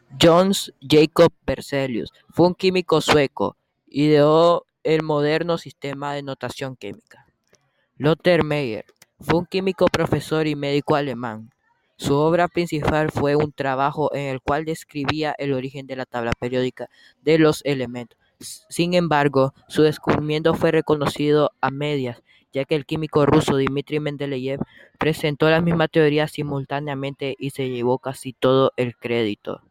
Jöns Jacob Berzelius fue un químico sueco. Ideó el moderno sistema de notación química. Lothar Meyer fue un químico, profesor y médico alemán. Su obra principal fue un trabajo en el cual describía el origen de la tabla periódica de los elementos. Sin embargo, su descubrimiento fue reconocido a medias, ya que el químico ruso Dmitri Mendeleev presentó la misma teoría simultáneamente y se llevó casi todo el crédito.